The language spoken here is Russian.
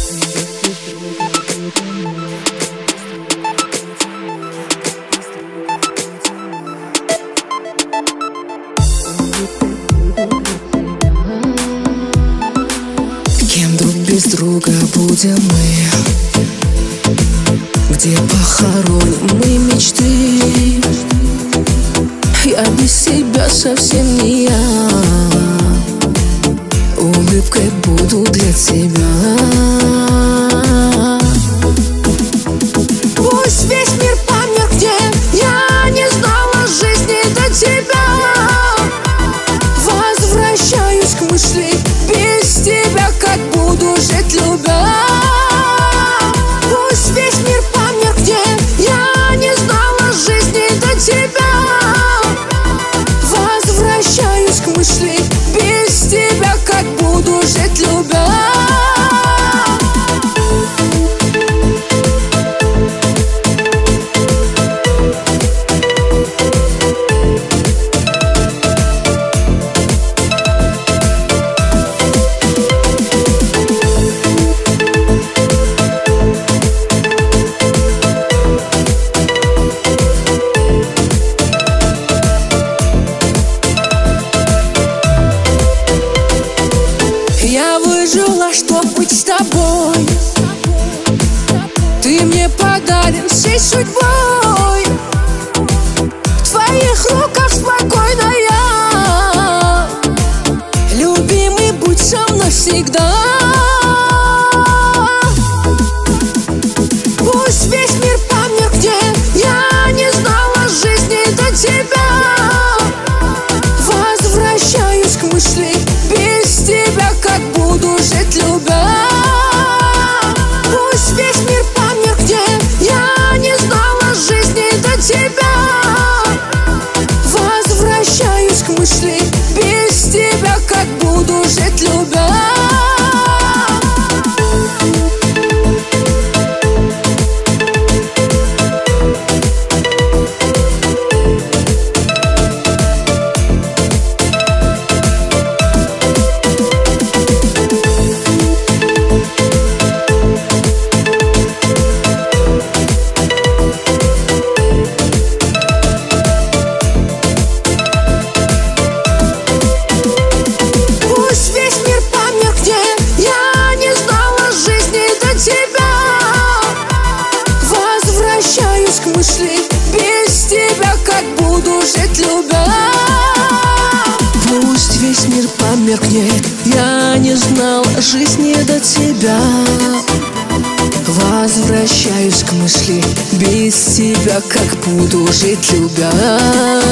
Кем друг без друга будем мы? Где похороним мы мечты? Я без тебя совсем не я. Улыбкой буду для тебя. Пусть весь мир помнит, где я не знала жизни до тебя. Возвращаюсь к мысли, без тебя как буду жить, любя. Пусть весь мир помнит, где я не знала жизни до тебя. Возвращаюсь к мысли, без тебя как буду жить, любя. Я выжила, чтоб быть с тобой. Ты мне подарен всей судьбой. В твоих руках спокойно я. Любимый, будь со мной всегда. Пусть весь мир помнит, где я не знала жизни до тебя. Возвращаюсь к мысли, без тебя как буду жить, любя. Пусть весь мир помнит, где я не знала жизни до тебя. Возвращаюсь к мысли, без тебя как буду жить, любя. Возвращаюсь к мысли, без тебя как буду жить, любя. Пусть весь мир померкнет, я не знал жизни до тебя. Возвращаюсь к мысли, без тебя как буду жить, любя.